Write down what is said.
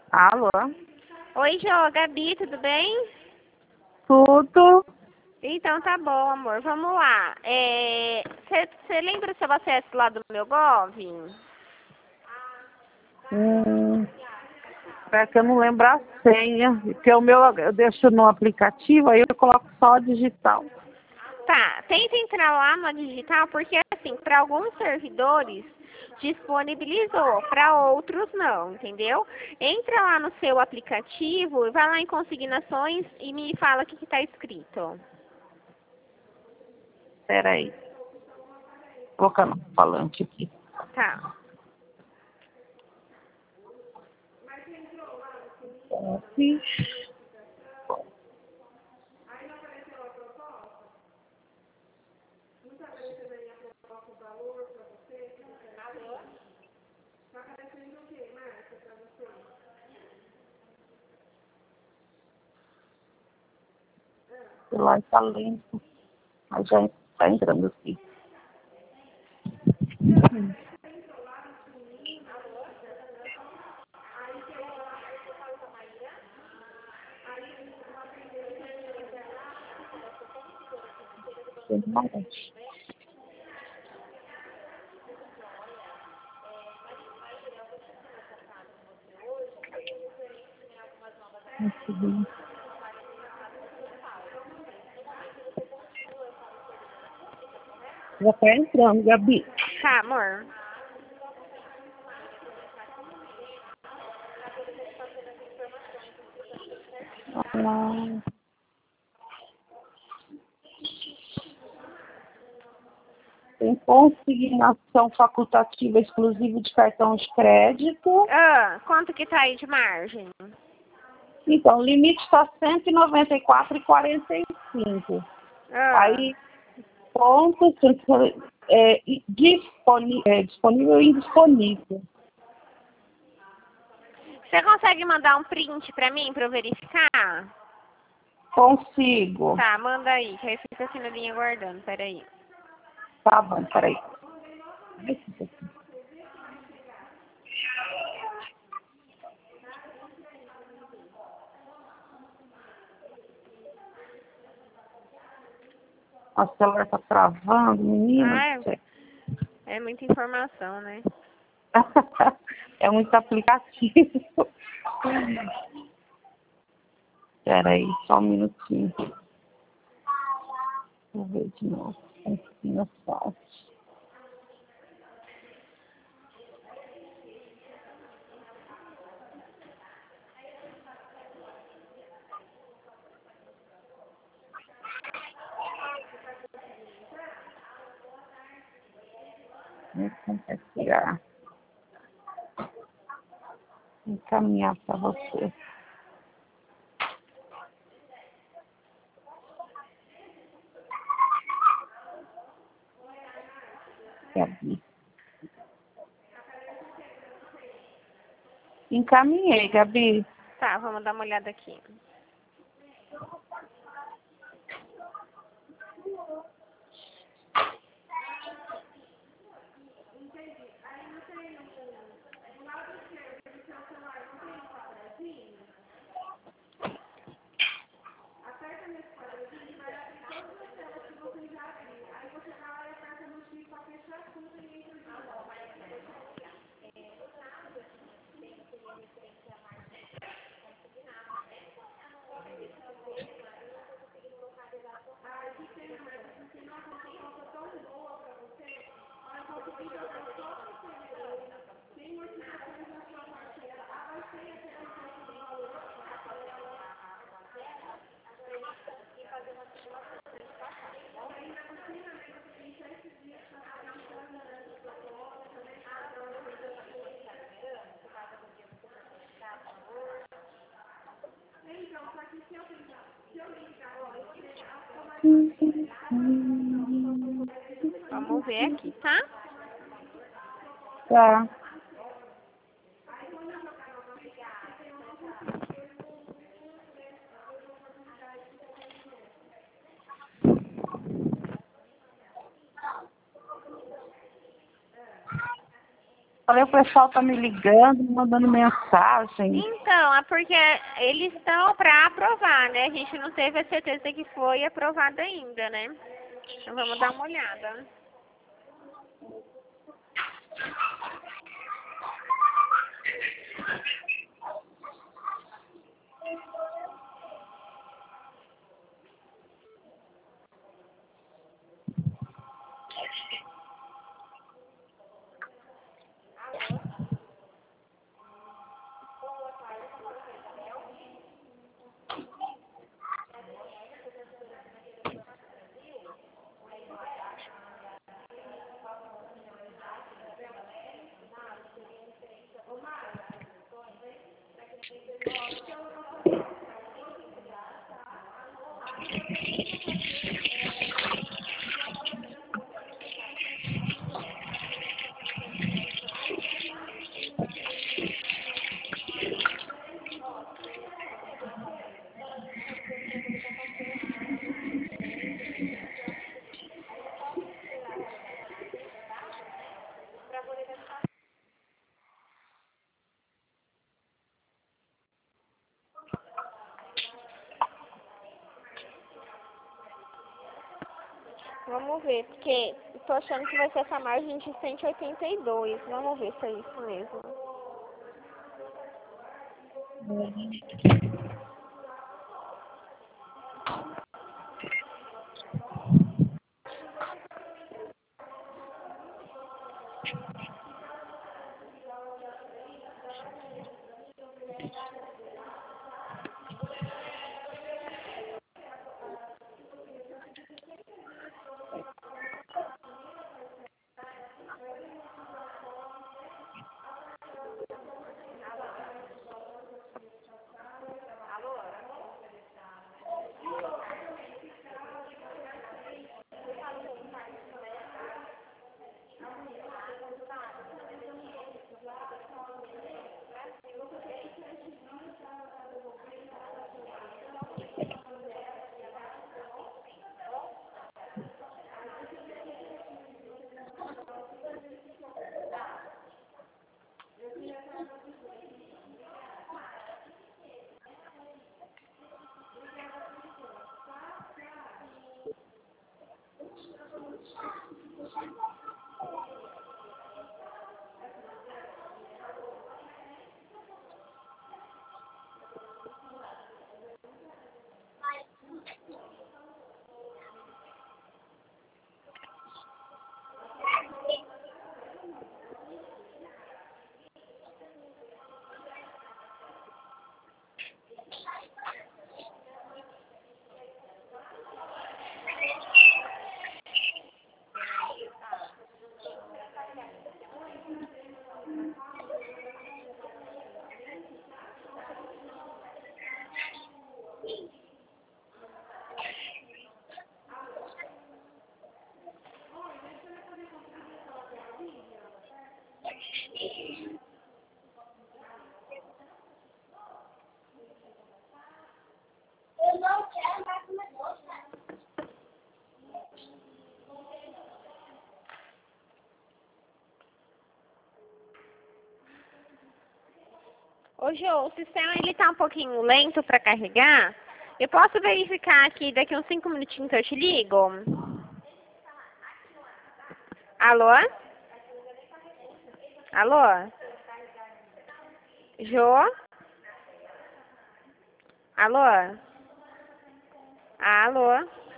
Alô? Oi, Jô, Gabi, tudo bem? Tudo? Então tá bom, amor. Vamos lá. Você lembra seu acesso lá do meu Gov? É que eu não lembro a senha, porque o meu eu deixo no aplicativo, aí eu coloco só digital. Tá, tenta entrar lá no digital, porque assim, para alguns servidores disponibilizou, para outros não, entendeu? Entra lá no seu aplicativo, vai lá em consignações e me fala o que está escrito. Peraí. Colocando o falante aqui. Tá. Aqui. O celular está lento, mas já está entrando aqui. Já está entrando, Gabi. Tá, amor. Tem consignação facultativa exclusiva de cartão de crédito. Quanto que tá aí de margem? Então, o limite está R$ 194,45. Aí, ponto, disponível e indisponível. Você consegue mandar um print pra mim, pra eu verificar? Consigo. Tá, manda aí, que aí fica assim na linha guardando, peraí. Tá bom, peraí. O celular tá travando, menina. É muita informação, né? É muito aplicativo. Peraí, só um minutinho. Vou ver de novo. Consignação. Vou compartilhar. Encaminhar para você. Gabi. Encaminhei, Gabi. Tá, vamos dar uma olhada aqui. Vamos ver aqui, tá? Tá. Falei, o pessoal tá me ligando, me mandando mensagem. Então, é porque eles estão para aprovar, né? A gente não teve a certeza que foi aprovado ainda, né? Então vamos dar uma olhada. Vamos ver, porque eu tô achando que vai ser essa margem de 182. Vamos ver se é isso mesmo. Ô, Jô, o sistema ele tá um pouquinho lento para carregar. Eu posso verificar aqui daqui uns 5 minutinhos eu te ligo? Alô? Alô? Jô? Alô? Alô?